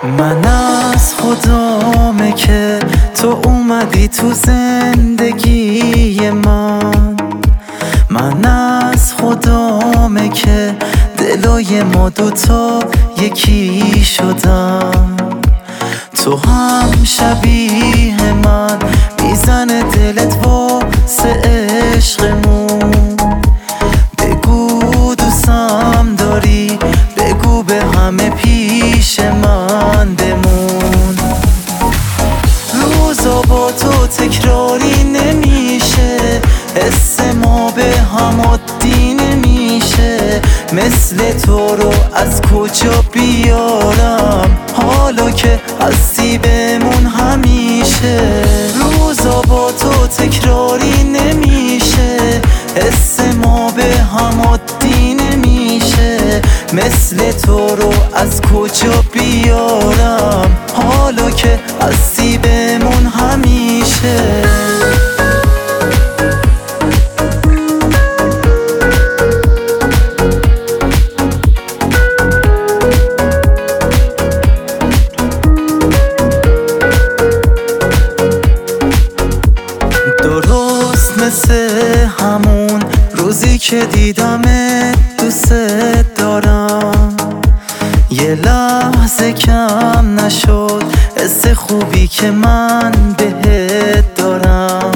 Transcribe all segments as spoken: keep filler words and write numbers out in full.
من از خدامه که تو اومدی تو زندگی من. من از خدامه که دلای ما دوتا یکی شدن. تو هم شبیه من میزنه دلت واسه عشقمون. بگو دوستم داری، بگو به همه پیش من بمون. روزا با تو تکراری نمیشه، حس ما به هم عادی نمیشه. مثل تو رو از کجا بیارم، حالا که هستی بمون همیشه. روزا با تو تکراری نمیشه، حس ما به هم عادی نمیشه. مثل تو رو از کجا بیارم، حالا که هستی بمون همیشه. درست مثل همون روزی که دیدمت دوست دارم. یه لحظه کم نشد حس خوبی که من بهت دارم.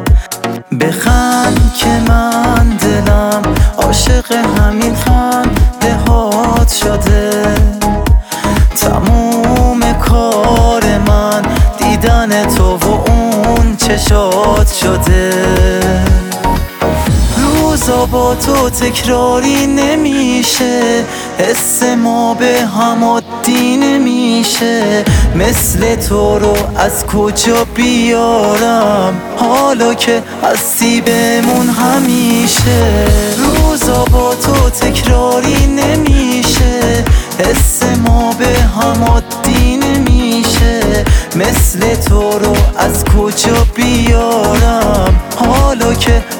بخند که من دلم عاشق همین خنده هات شده. تموم کار من دیدن تو و اون چشات شده. روزا با تو تکراری نمیشه، حس ما به هم عادی نمیشه. مثل تو رو از کجا بیارم، حالا که هستی بمون همیشه. روزا با تو تکراری نمیشه، حس ما به هم عادی نمیشه. مثل تو رو از کجا بیارم، حالا که